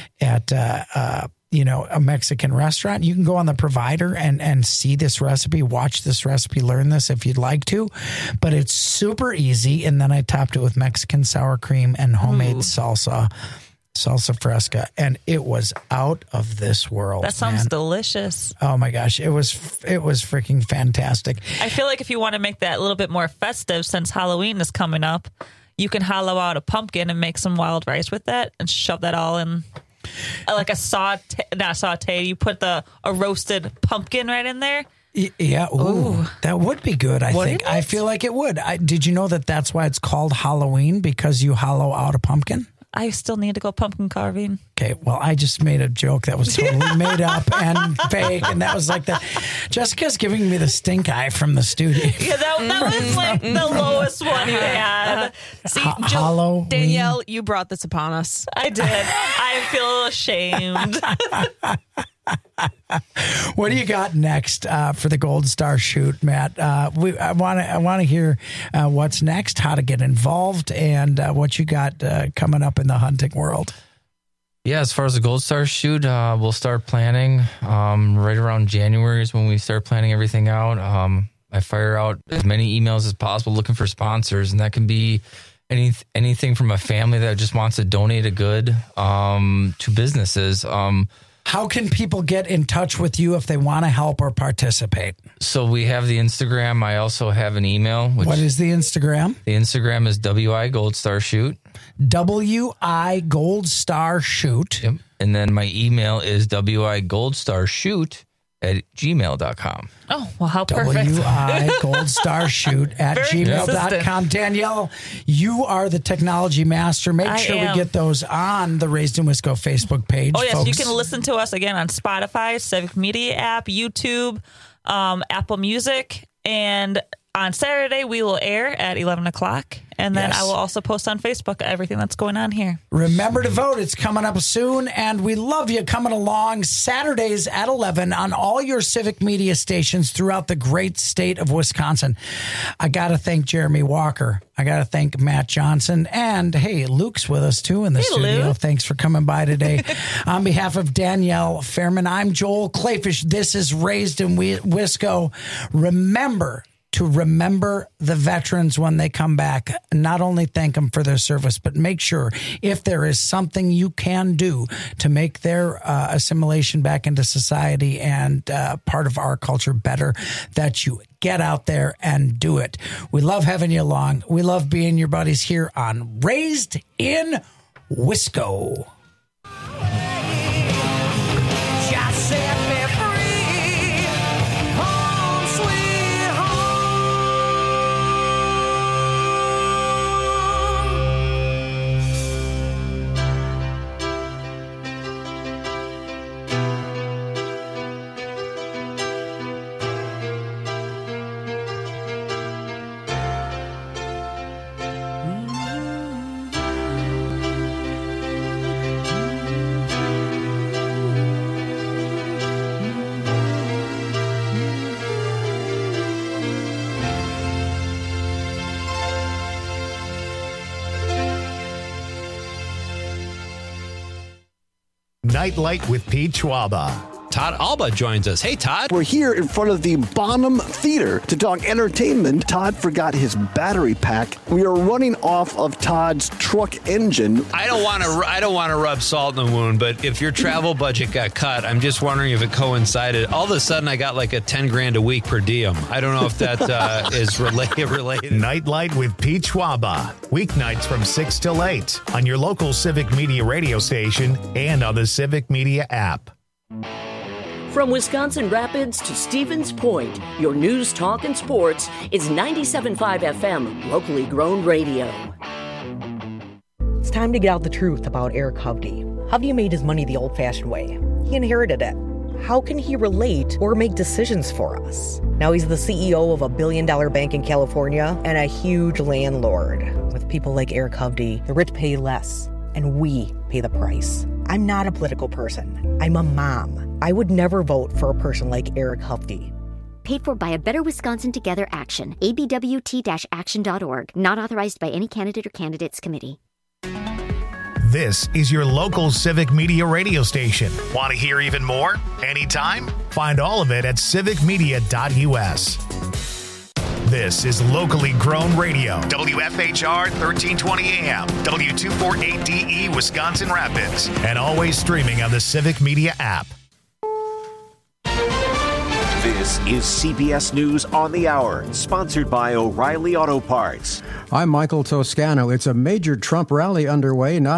a Mexican restaurant. You can go on the Provider and see this recipe, watch this recipe, learn this if you'd like to, but it's super easy. And then I topped it with Mexican sour cream and homemade salsa fresca, and it was out of this world. That sounds delicious. Oh my gosh, it was freaking fantastic. I feel like if you want to make that a little bit more festive, since Halloween is coming up, you can hollow out a pumpkin and make some wild rice with that and shove that all in. Like not saute. You put a roasted pumpkin right in there. Yeah, ooh, that would be good. I think. I feel like it would. Did you know that that's why it's called Halloween, because you hollow out a pumpkin? I still need to go pumpkin carving. Okay, well, I just made a joke that was totally made up and fake, and that was like that. Jessica's giving me the stink eye from the studio. Yeah, that was like the lowest one you had. See, Halloween. Danielle, you brought this upon us. I did. I feel ashamed. What do you got next for the Gold Star shoot, Matt? I want to hear what's next, how to get involved, and what you got coming up in the hunting world. Yeah, as far as the Gold Star shoot, we'll start planning right around January is when we start planning everything out. I fire out as many emails as possible looking for sponsors, and that can be anything from a family that just wants to donate a good to businesses. How can people get in touch with you if they want to help or participate? So we have the Instagram. I also have an email. What is the Instagram? The Instagram is WI Gold Star Shoot. WI Gold Star Shoot. Yep. And then my email is wigoldstar@gmail.com. Oh, well, how perfect. WIGoldstarShoot@gmail.com. Danielle, you are the technology master. Make sure we get those on the Raised in Wisco Facebook page. Oh, yes. Folks. You can listen to us again on Spotify, Civic Media app, YouTube, Apple Music. And on Saturday, we will air at 11 o'clock. And then I will also post on Facebook everything that's going on here. Remember to vote. It's coming up soon. And we love you coming along Saturdays at 11 on all your Civic Media stations throughout the great state of Wisconsin. I got to thank Jeremy Walker. I got to thank Matt Johnson. And, hey, Luke's with us, too, in the studio. Luke. Thanks for coming by today. On behalf of Danielle Fairman, I'm Joel Clayfish. This is Raised in Wisco. Remember to remember the veterans when they come back. Not only thank them for their service, but make sure if there is something you can do to make their assimilation back into society and part of our culture better, that you get out there and do it. We love having you along. We love being your buddies here on Raised in Wisco. Just set me free. Home, sweet Nightlight with Pete Schwaba. Todd Alba joins us. Hey, Todd. We're here in front of the Bonham Theater to talk entertainment. Todd forgot his battery pack. We are running off of Todd's truck engine. I don't want to rub salt in the wound, but if your travel budget got cut, I'm just wondering if it coincided. All of a sudden, I got like a $10,000 a week per diem. I don't know if that is related. Nightlight with Pete Schwaba. Weeknights from 6 till 8 on your local Civic Media radio station and on the Civic Media app. From Wisconsin Rapids to Stevens Point, your news, talk, and sports is 97.5 FM, locally grown radio. It's time to get out the truth about Eric Hovde. Hovde made his money the old-fashioned way. He inherited it. How can he relate or make decisions for us? Now he's the CEO of a billion-dollar bank in California and a huge landlord. With people like Eric Hovde, the rich pay less, and we pay the price. I'm not a political person. I'm a mom. I would never vote for a person like Eric Hovde. Paid for by a Better Wisconsin Together Action. abwt-action.org. Not authorized by any candidate or candidates committee. This is your local Civic Media radio station. Want to hear even more? Anytime? Find all of it at civicmedia.us. This is locally grown radio. WFHR 1320 AM, W248DE Wisconsin Rapids, and always streaming on the Civic Media app. This is CBS News on the Hour, sponsored by O'Reilly Auto Parts. I'm Michael Toscano. It's a major Trump rally underway, not